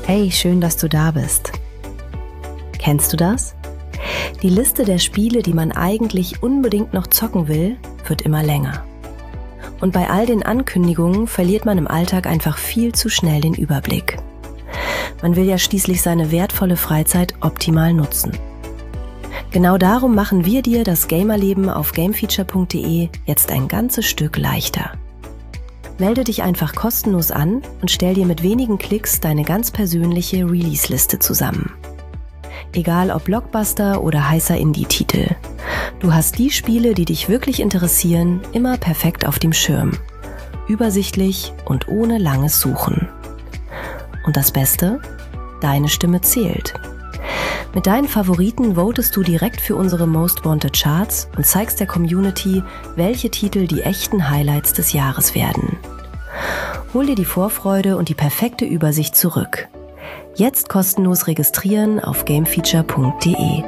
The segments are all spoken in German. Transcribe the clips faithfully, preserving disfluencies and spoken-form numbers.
Hey, schön, dass du da bist. Kennst du das? Die Liste der Spiele, die man eigentlich unbedingt noch zocken will, wird immer länger. Und bei all den Ankündigungen verliert man im Alltag einfach viel zu schnell den Überblick. Man will ja schließlich seine wertvolle Freizeit optimal nutzen. Genau darum machen wir dir das Gamerleben auf gamefeature punkt de jetzt ein ganzes Stück leichter. Melde dich einfach kostenlos an und stell dir mit wenigen Klicks deine ganz persönliche Release-Liste zusammen. Egal ob Blockbuster oder heißer Indie-Titel. Du hast die Spiele, die dich wirklich interessieren, immer perfekt auf dem Schirm. Übersichtlich und ohne langes Suchen. Und das Beste? Deine Stimme zählt. Mit deinen Favoriten votest du direkt für unsere Most Wanted Charts und zeigst der Community, welche Titel die echten Highlights des Jahres werden. Hol dir die Vorfreude und die perfekte Übersicht zurück. Jetzt kostenlos registrieren auf gamefeature punkt de.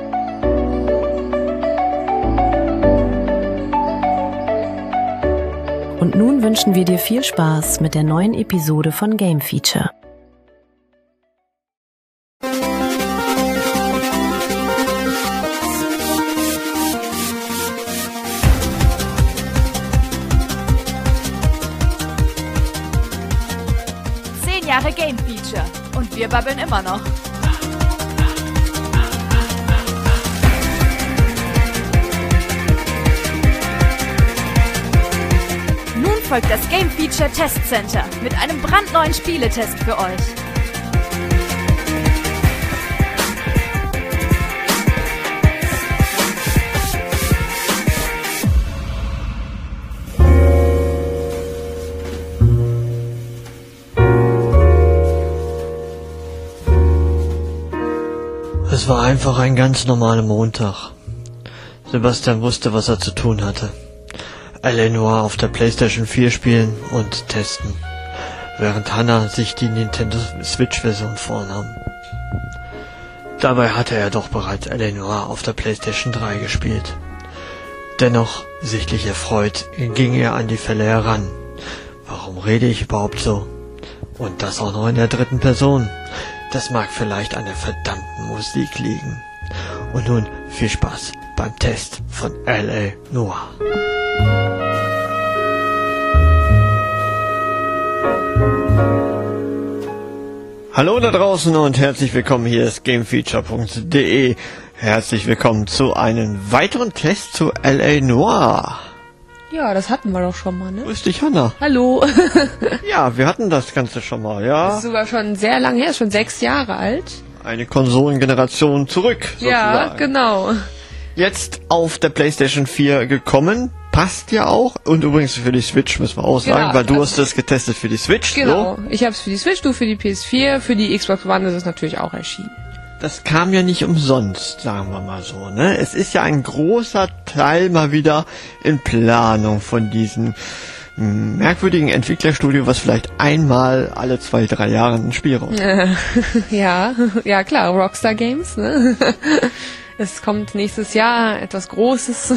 Und nun wünschen wir dir viel Spaß mit der neuen Episode von Game Feature. Jahre Game Feature und wir babbeln immer noch. Nun folgt das Game Feature Test Center mit einem brandneuen Spieletest für euch. Es war einfach ein ganz normaler Montag. Sebastian wusste, was er zu tun hatte. L A Noire auf der PlayStation vier spielen und testen, während Hannah sich die Nintendo Switch-Version vornahm. Dabei hatte er doch bereits L A Noire auf der PlayStation drei gespielt. Dennoch, sichtlich erfreut, ging er an die Fälle heran. Warum rede ich überhaupt so? Und das auch noch in der dritten Person. Das mag vielleicht an der verdammten Musik liegen. Und nun viel Spaß beim Test von L A Noire. Hallo da draußen und herzlich willkommen, hier ist gamefeature punkt de. Herzlich willkommen zu einem weiteren Test zu L A Noire. Ja, das hatten wir doch schon mal, ne? Grüß dich, Hannah. Hallo. Ja, wir hatten das Ganze schon mal, ja. Das ist sogar schon sehr lange her, ist schon sechs Jahre alt. Eine Konsolengeneration zurück, sozusagen. Ja, genau. Jetzt auf der PlayStation vier gekommen, passt ja auch. Und übrigens für die Switch müssen wir auch sagen, Genau, weil du also hast das getestet für die Switch. Genau, So. ich hab's für die Switch, du für die P S vier, für die Xbox One ist es natürlich auch erschienen. Das kam ja nicht umsonst, sagen wir mal so, ne? Es ist ja ein großer Teil mal wieder in Planung von diesem merkwürdigen Entwicklerstudio, was vielleicht einmal alle zwei, drei Jahre ein Spiel rauskommt. Äh, ja, ja klar, Rockstar Games, ne? Es kommt nächstes Jahr etwas Großes.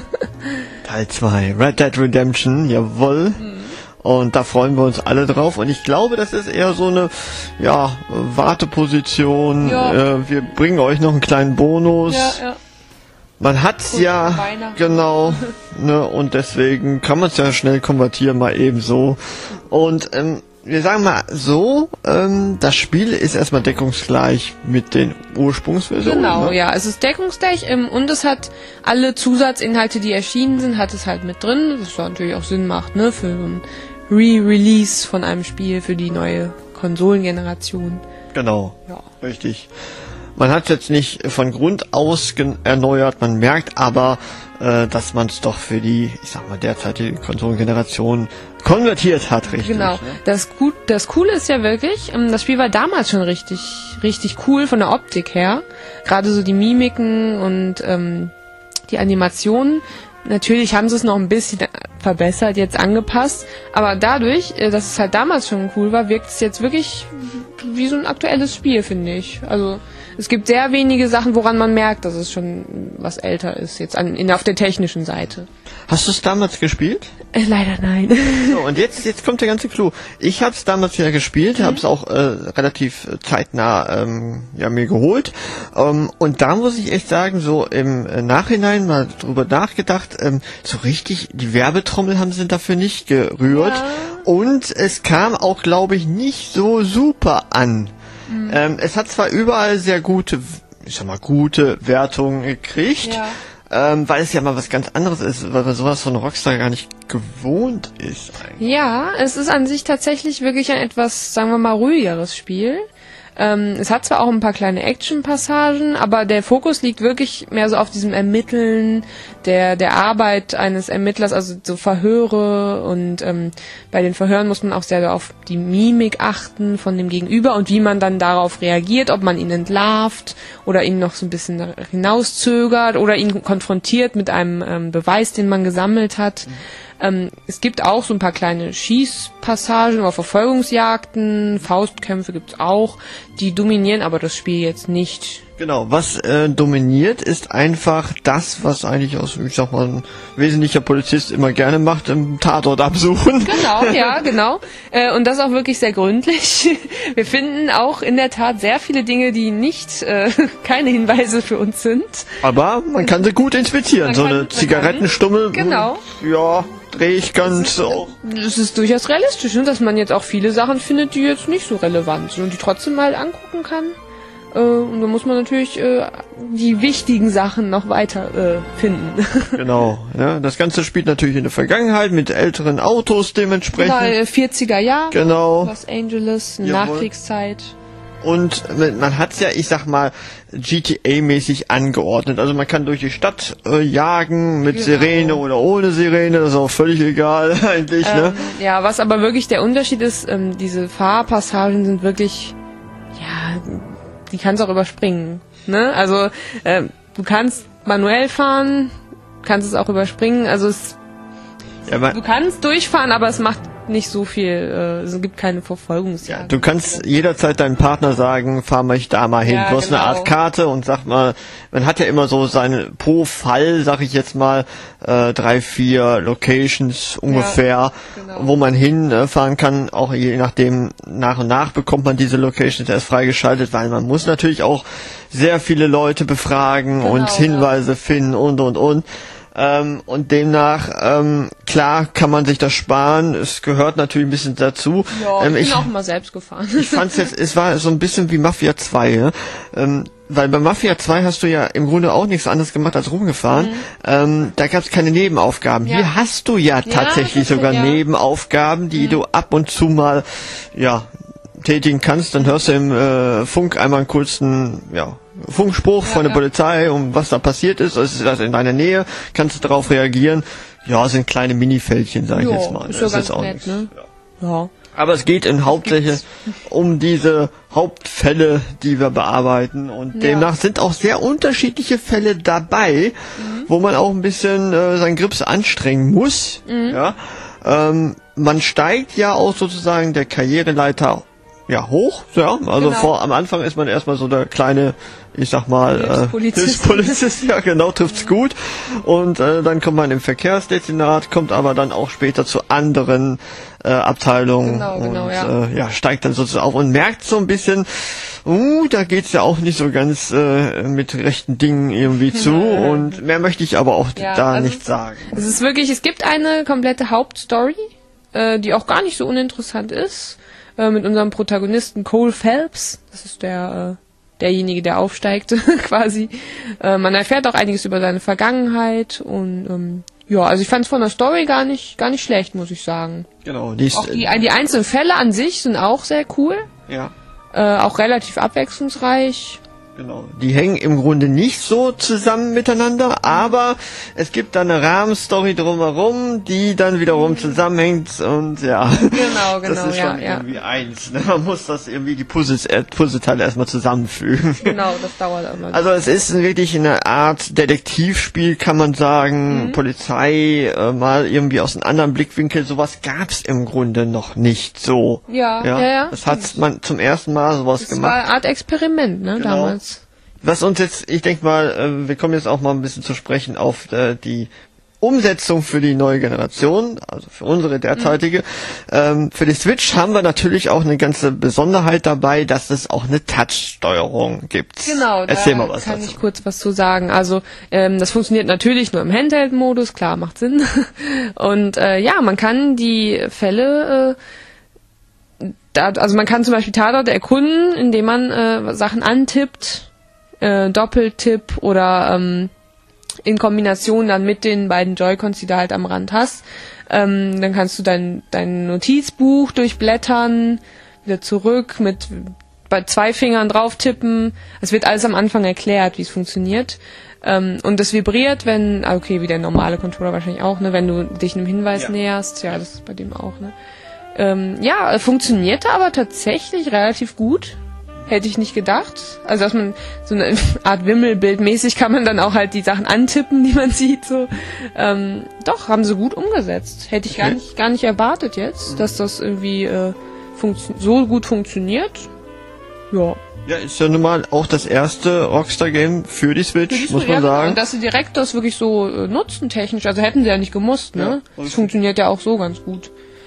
Teil zwei, Red Dead Redemption, jawohl. Mhm. Und da freuen wir uns alle drauf. Und ich glaube, das ist eher so eine, ja, Warteposition. Ja. Äh, wir bringen euch noch einen kleinen Bonus. Ja, ja. Man hat's ja, genau, ne, und deswegen kann man es ja schnell konvertieren, mal eben so. Und ähm, wir sagen mal so, ähm, das Spiel ist erstmal deckungsgleich mit den Ursprungsversionen. Genau, ne? ja, es ist deckungsgleich ähm, und es hat alle Zusatzinhalte, die erschienen sind, hat es halt mit drin, was natürlich auch Sinn macht, ne, für so ein Re-Release von einem Spiel für die neue Konsolengeneration. Genau, ja. Richtig. Man hat es jetzt nicht von Grund aus erneuert, man merkt aber, äh, dass man es doch für die, ich sag mal, derzeitige Konsolengeneration konvertiert hat, richtig. Genau. Ne? Das, gut, das Coole ist ja wirklich, ähm, das Spiel war damals schon richtig, richtig cool von der Optik her. Gerade so die Mimiken und ähm, die Animationen. Natürlich haben sie es noch ein bisschen verbessert, jetzt angepasst, aber dadurch, dass es halt damals schon cool war, wirkt es jetzt wirklich wie so ein aktuelles Spiel, finde ich. Also Es gibt sehr wenige Sachen, woran man merkt, dass es schon was älter ist, jetzt an, in, auf der technischen Seite. Hast du es damals gespielt? Äh, leider nein. So, und jetzt, jetzt kommt der ganze Clou. Ich habe es damals wieder gespielt, mhm. habe es auch äh, relativ zeitnah ähm, ja, mir geholt. Ähm, und da muss ich echt sagen, so im äh, Nachhinein mal drüber nachgedacht, ähm, so richtig, die Werbetrommel haben sie dafür nicht gerührt. Ja. Und es kam auch, glaube ich, nicht so super an. Mhm. Ähm, es hat zwar überall sehr gute, ich sag mal, gute Wertungen gekriegt, ja. ähm, weil es ja mal was ganz anderes ist, weil man sowas von Rockstar gar nicht gewohnt ist eigentlich. Ja, es ist an sich tatsächlich wirklich ein etwas, sagen wir mal, ruhigeres Spiel. Ähm, es hat zwar auch ein paar kleine Action-Passagen, aber der Fokus liegt wirklich mehr so auf diesem Ermitteln, der der Arbeit eines Ermittlers, also so Verhöre, und ähm, bei den Verhören muss man auch sehr auf die Mimik achten von dem Gegenüber und wie man dann darauf reagiert, ob man ihn entlarvt oder ihn noch so ein bisschen hinauszögert oder ihn konfrontiert mit einem ähm, Beweis, den man gesammelt hat. Mhm. Ähm, es gibt auch so ein paar kleine Schießpassagen oder Verfolgungsjagden, Faustkämpfe gibt's auch, die dominieren aber das Spiel jetzt nicht. Genau, was äh, dominiert, ist einfach das, was eigentlich aus, ich sag mal, ein wesentlicher Polizist immer gerne macht, im Tatort absuchen. Genau, ja, genau. Äh, und das auch wirklich sehr gründlich. Wir finden auch in der Tat sehr viele Dinge, die nicht, äh, keine Hinweise für uns sind. Aber man kann sie gut inspizieren. Man so kann, eine Zigarettenstummel. Genau. Ja, drehe ich ganz auch. Es ist durchaus realistisch, ne, dass man jetzt auch viele Sachen findet, die jetzt nicht so relevant sind und die trotzdem mal angucken kann. Äh, und da muss man natürlich äh, die wichtigen Sachen noch weiter äh, finden. Genau. Ja, das Ganze spielt natürlich in der Vergangenheit mit älteren Autos dementsprechend. Genau, vierziger Jahre. Genau. Los Angeles, Nachkriegszeit. Und man hat's ja, ich sag mal, G T A-mäßig angeordnet. Also man kann durch die Stadt äh, jagen mit genau. Sirene oder ohne Sirene, das ist auch völlig egal eigentlich. Ähm, ne? Ja, was aber wirklich der Unterschied ist, ähm, diese Fahrpassagen sind wirklich, ja, die kannst du auch überspringen. Ne? Also äh, du kannst manuell fahren, kannst es auch überspringen. Also es, ja, du kannst durchfahren, aber es macht nicht so viel, äh, es gibt keine Verfolgungsjagd. Ja, du kannst jederzeit deinem Partner sagen, fahr mal da mal hin. Ja, du hast genau. eine Art Karte und sag mal, man hat ja immer so seine, pro Fall, sag ich jetzt mal, äh, drei, vier Locations ungefähr, ja, genau. wo man hinfahren kann. Auch je nachdem, nach und nach bekommt man diese Locations erst freigeschaltet, weil man muss natürlich auch sehr viele Leute befragen genau, und Hinweise ja. finden und, und, und. Ähm, und demnach, ähm, klar kann man sich das sparen, es gehört natürlich ein bisschen dazu. Ja, ähm, ich bin ich, auch mal selbst gefahren. Ich fand's jetzt, es war so ein bisschen wie Mafia zwei, ja? ähm, weil bei Mafia zwei hast du ja im Grunde auch nichts anderes gemacht als rumgefahren. Mhm. Ähm, da gab's keine Nebenaufgaben. Ja. Hier hast du ja tatsächlich ja, sogar ja. Nebenaufgaben, die mhm. du ab und zu mal, ja, tätigen kannst. Dann hörst du im äh, Funk einmal einen kurzen, ja, Funkspruch ja, von der ja. Polizei, um was da passiert ist. Es ist also in deiner Nähe, kannst du darauf reagieren. Ja, sind kleine Minifältchen, sag ich jo, jetzt mal. Ist das ist auch nett, ne? Ja. ja. Aber es geht in Hauptsächlich um diese Hauptfälle, die wir bearbeiten. Und ja. demnach sind auch sehr unterschiedliche Fälle dabei, mhm. wo man auch ein bisschen äh, seinen Grips anstrengen muss. Mhm. Ja. Ähm, man steigt ja auch sozusagen der Karriereleiter ja hoch, ja, also genau. vor am Anfang ist man erstmal so der kleine, ich sag mal, Hilfspolizist, äh, Hilfspolizist ja genau, trifft's gut. Und äh, dann kommt man im Verkehrsdezernat, kommt aber dann auch später zu anderen äh, Abteilungen genau, genau, und ja. Äh, ja, steigt dann sozusagen auf und merkt so ein bisschen, uh, da geht's ja auch nicht so ganz äh, mit rechten Dingen irgendwie zu. Und mehr möchte ich aber auch ja, da also nicht sagen. Es ist wirklich, es gibt eine komplette Hauptstory, äh, die auch gar nicht so uninteressant ist. Mit unserem Protagonisten Cole Phelps, das ist der äh, derjenige, der aufsteigt quasi. Äh, man erfährt auch einiges über seine Vergangenheit und ähm, ja, also ich fand es von der Story gar nicht gar nicht schlecht, muss ich sagen. Genau. Die, auch die, die einzelnen Fälle an sich sind auch sehr cool. Ja. Äh, auch relativ abwechslungsreich. Genau. Die hängen im Grunde nicht so zusammen miteinander, aber es gibt da eine Rahmenstory drumherum, die dann wiederum zusammenhängt und ja. Genau, genau, das ist schon ja, irgendwie ja. eins. Ne? Man muss das irgendwie die Puzzles, äh, Puzzleteile erstmal zusammenfügen. Genau, das dauert immer. Also es ist wirklich eine Art Detektivspiel, kann man sagen, mhm. Polizei, äh, mal irgendwie aus einem anderen Blickwinkel. Sowas gab's im Grunde noch nicht so. Ja, ja, ja. ja das hat man zum ersten Mal sowas das gemacht. Das war eine Art Experiment, ne, genau. damals. was uns jetzt, ich denke mal, äh, wir kommen jetzt auch mal ein bisschen zu sprechen auf äh, die Umsetzung für die neue Generation, also für unsere derzeitige. Mhm. Ähm, für die Switch haben wir natürlich auch eine ganze Besonderheit dabei, dass es auch eine Touch-Steuerung gibt. Genau, Erzähl da mal was kann dazu. ich kurz was zu sagen. Also ähm, das funktioniert natürlich nur im Handheld-Modus, klar, macht Sinn. Und äh, ja, man kann die Fälle, äh, da, also man kann zum Beispiel Tatorte erkunden, indem man äh, Sachen antippt, äh, Doppeltipp oder ähm, in Kombination dann mit den beiden Joy-Cons, die du halt am Rand hast. Ähm, dann kannst du dein, dein Notizbuch durchblättern, wieder zurück, mit bei zwei Fingern drauf tippen. Es wird alles am Anfang erklärt, wie es funktioniert. Ähm, und es vibriert, wenn, okay, wie der normale Controller wahrscheinlich auch, ne, wenn du dich einem Hinweis ja. näherst. Ja, das ist bei dem auch, ne. Ähm, ja, funktionierte aber tatsächlich relativ gut. Hätte ich nicht gedacht. Also, dass man so eine Art Wimmelbildmäßig kann man dann auch halt die Sachen antippen, die man sieht, so. Ähm, doch, haben sie gut umgesetzt. Hätte ich okay. gar nicht, gar nicht erwartet jetzt, dass das irgendwie, äh, so gut funktioniert. Ja. Ja, ist ja nun mal auch das erste Rockstar-Game für die Switch, für die muss man sagen. Und dass sie direkt das wirklich so äh, nutzen, technisch. Also hätten sie ja nicht gemusst, ne? Ja, das funktioniert ja auch so ganz gut.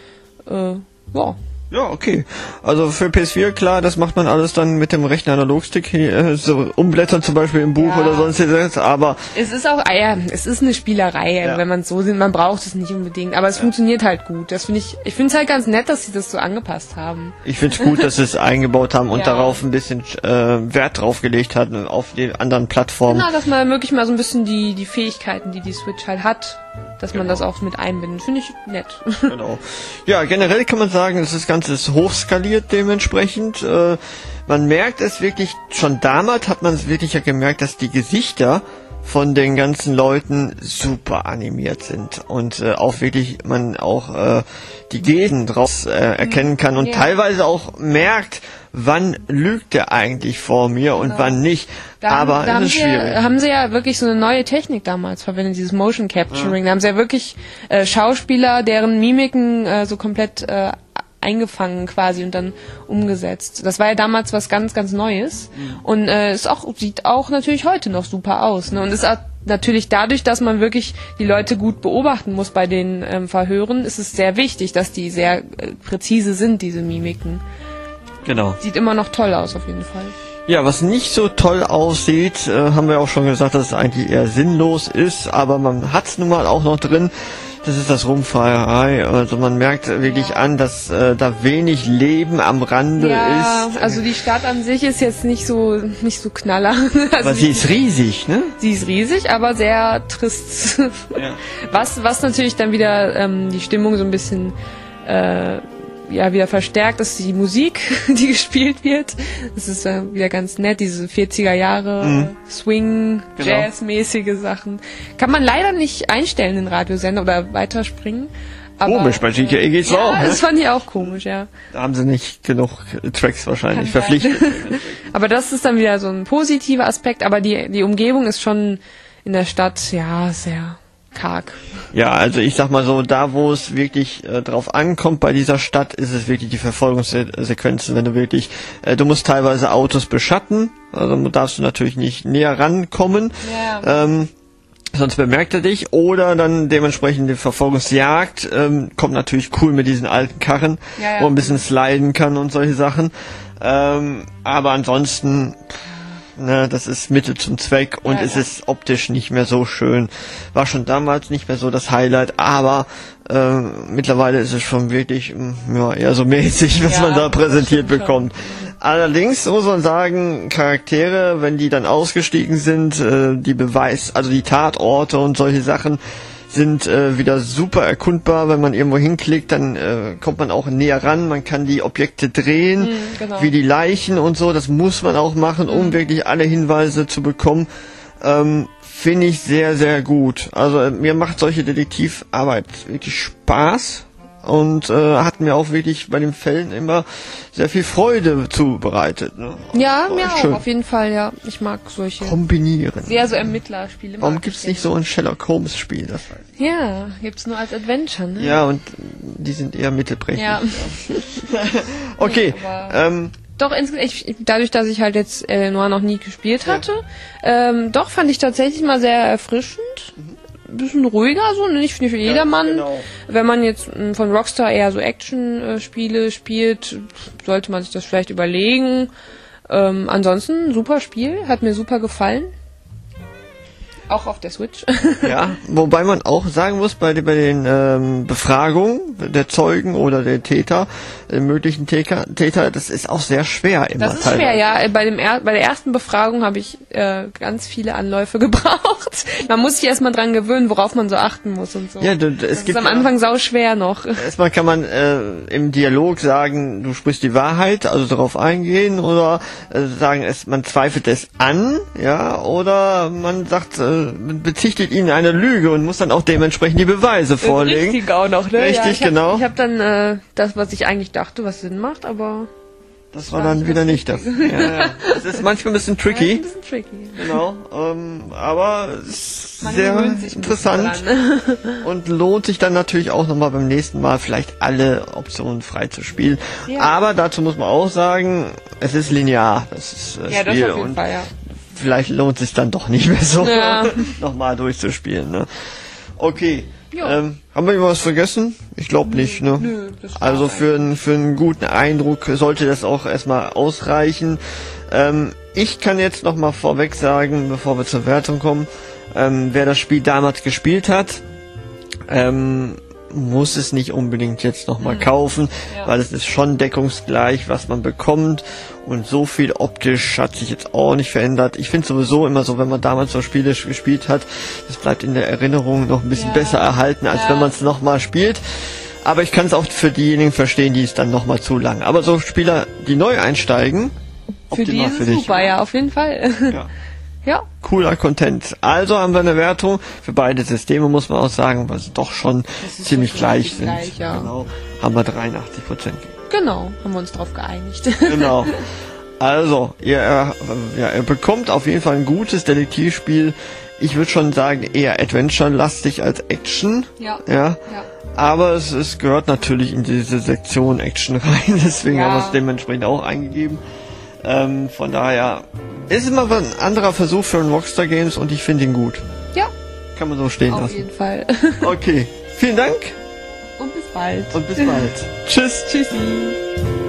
Äh, ja. Ja, okay. Also für P S vier, klar, das macht man alles dann mit dem rechten Analogstick, äh, so umblättern zum Beispiel im Buch ja. oder sonstiges, aber... Es ist auch, ja, es ist eine Spielerei, ja. wenn man es so sieht, man braucht es nicht unbedingt, aber es ja. funktioniert halt gut. Das finde ich, ich finde es halt ganz nett, dass sie das so angepasst haben. Ich finde es gut, dass sie es eingebaut haben und ja. darauf ein bisschen äh, Wert drauf gelegt hat, auf die anderen Plattformen. Genau, dass man wirklich mal so ein bisschen die, die Fähigkeiten, die die Switch halt hat, dass genau. man das auch mit einbindet. Finde ich nett. Genau. Ja, generell kann man sagen, das Ganze ist hochskaliert dementsprechend. Äh, man merkt es wirklich, schon damals hat man es wirklich ja gemerkt, dass die Gesichter von den ganzen Leuten super animiert sind und äh, auch wirklich man auch äh, die Gesten draus äh, erkennen kann und ja. teilweise auch merkt, wann lügt der eigentlich vor mir und genau. wann nicht. Da aber haben, da es ist haben schwierig. Ja, haben sie ja wirklich so eine neue Technik damals verwendet, dieses Motion Capturing. Ja. Da haben sie ja wirklich äh, Schauspieler, deren Mimiken äh, so komplett äh, eingefangen quasi und dann umgesetzt. Das war ja damals was ganz, ganz Neues. Mhm. Und äh, ist auch, sieht auch natürlich heute noch super aus. Ne? Und ist auch natürlich dadurch, dass man wirklich die Leute gut beobachten muss bei den ähm, Verhören, ist es sehr wichtig, dass die sehr äh, präzise sind, diese Mimiken. Genau. Sieht immer noch toll aus, auf jeden Fall. Ja, was nicht so toll aussieht, äh, haben wir auch schon gesagt, dass es eigentlich eher sinnlos ist, aber man hat es nun mal auch noch drin. Das ist das Rumfahrerei. Also man merkt wirklich ja. an, dass äh, da wenig Leben am Rande ja, ist. Also die Stadt an sich ist jetzt nicht so nicht so knaller. Also aber sie ist riesig, ne? Sie ist riesig, aber sehr trist. Ja. Was was natürlich dann wieder ähm, die Stimmung so ein bisschen äh, ja wieder verstärkt, ist die Musik, die gespielt wird. Das ist äh, wieder ganz nett, diese vierziger Jahre mhm. Swing, genau. Jazz-mäßige Sachen. Kann man leider nicht einstellen in Radiosender oder weiterspringen. Aber, komisch, bei G T A äh, geht's ja, auch. Ne? Das fand ich auch komisch, ja. Da haben sie nicht genug Tracks wahrscheinlich Kann verpflichtet. Aber das ist dann wieder so ein positiver Aspekt, aber die, die Umgebung ist schon in der Stadt, ja, sehr karg. Ja, also ich sag mal so, da wo es wirklich äh, drauf ankommt bei dieser Stadt, ist es wirklich die Verfolgungssequenzen, wenn du wirklich, äh, du musst teilweise Autos beschatten, also darfst du natürlich nicht näher rankommen, ja. ähm, sonst bemerkt er dich, oder dann dementsprechend die Verfolgungsjagd, ähm, kommt natürlich cool mit diesen alten Karren, ja, ja. wo man ein bisschen sliden kann und solche Sachen, ähm, aber ansonsten... Ne, das ist Mittel zum Zweck und ja, es ja. ist optisch nicht mehr so schön. War schon damals nicht mehr so das Highlight, aber äh, mittlerweile ist es schon wirklich ja, eher so mäßig, was ja, man da präsentiert bekommt. Schon. Allerdings muss man sagen, Charaktere, wenn die dann ausgestiegen sind, äh, die Beweis, also die Tatorte und solche Sachen, sind äh, wieder super erkundbar. Wenn man irgendwo hinklickt, dann äh, kommt man auch näher ran. Man kann die Objekte drehen, mm, genau. wie die Leichen und so. Das muss man auch machen, um mm. wirklich alle Hinweise zu bekommen. Ähm, finde ich sehr, sehr gut. Also äh, mir macht solche Detektivarbeit wirklich Spaß und äh, hat mir auch wirklich bei den Fällen immer sehr viel Freude zubereitet. Ne? Ja, mir auch, auf jeden Fall, ja. Ich mag solche... Kombinieren. Sehr so Ermittlerspiele. Warum gibt's nicht so ein Sherlock Holmes Spiel? Das weiß ich. Ja, gibt's nur als Adventure, ne? Ja, und die sind eher mittelprächtig. Ja. Okay, nee, ähm, Doch, insgesamt, ich, dadurch, dass ich halt jetzt L A. Noire noch nie gespielt hatte, ja. ähm, doch fand ich tatsächlich mal sehr erfrischend. Mhm. Ein bisschen ruhiger, so, nicht, nicht für jedermann. Ja, genau. Wenn man jetzt m, von Rockstar eher so Action-Spiele spielt, sollte man sich das vielleicht überlegen. Ähm, ansonsten, super Spiel, hat mir super gefallen. Auch auf der Switch. Ja, wobei man auch sagen muss, bei, bei den ähm, Befragungen der Zeugen oder der Täter, der möglichen Täter, Täter, das ist auch sehr schwer immer. Das ist teilweise. schwer, ja. Bei, dem er, bei der ersten Befragung habe ich äh, ganz viele Anläufe gebraucht. Man muss sich erstmal dran gewöhnen, worauf man so achten muss und so. Ja, du, es das gibt ist am Anfang sau schwer noch. Erstmal kann man äh, im Dialog sagen, du sprichst die Wahrheit, also darauf eingehen, oder äh, sagen, es, man zweifelt es an, ja, oder man sagt, äh, bezichtigt ihn einer Lüge und muss dann auch dementsprechend die Beweise vorlegen. Richtig auch noch, ne? Richtig, ja, ich hab, genau. Ich habe dann äh, das, was ich eigentlich dachte, was Sinn macht, aber... Das war dann wieder nicht das. Ja, ja. Das ist manchmal ein bisschen tricky. Ja, ein bisschen tricky. Genau, ähm, aber es ist sehr interessant und lohnt sich dann natürlich auch nochmal beim nächsten Mal vielleicht alle Optionen frei zu spielen. Ja. Aber dazu muss man auch sagen, es ist linear, das ist das ja, Spiel das auf jeden und Fall, ja. vielleicht lohnt es sich dann doch nicht mehr so, ja. nochmal durchzuspielen. Ne? Okay. Ähm, haben wir was vergessen? Ich glaube nicht, ne? Nö, das also für, ein, für einen guten Eindruck sollte das auch erstmal ausreichen. Ähm, ich kann jetzt noch mal vorweg sagen, bevor wir zur Wertung kommen, ähm, wer das Spiel damals gespielt hat, ähm, muss es nicht unbedingt jetzt noch mal mhm. kaufen, ja. weil es ist schon deckungsgleich, was man bekommt, und so viel optisch hat sich jetzt auch nicht verändert. Ich finde sowieso immer so, wenn man damals so Spiele gespielt hat, das bleibt in der Erinnerung noch ein bisschen ja. besser erhalten, als ja. wenn man es noch mal spielt. Aber ich kann es auch für diejenigen verstehen, die es dann noch mal zu lang. Aber so Spieler, die neu einsteigen, für die ist es super, ja, auf jeden Fall. Ja. Ja. Cooler Content. Also haben wir eine Wertung für beide Systeme, muss man auch sagen, weil sie doch schon ziemlich schon gleich sind. Gleich, ja. Genau. Haben wir dreiundachtzig Prozent. Genau, haben wir uns drauf geeinigt. Genau. Also, ihr, äh, ja, ihr bekommt auf jeden Fall ein gutes Detektivspiel. Ich würde schon sagen, eher Adventure-lastig als Action. Ja. Ja. ja. Aber es, es gehört natürlich in diese Sektion Action rein, deswegen ja. haben wir es dementsprechend auch eingegeben. Ähm, von daher ist immer ein anderer Versuch für ein Rockstar Games und ich finde ihn gut. Ja. Kann man so stehen Auf lassen. Auf jeden Fall. Okay. Vielen Dank. Und bis bald. Und bis bald. Tschüss. Tschüssi.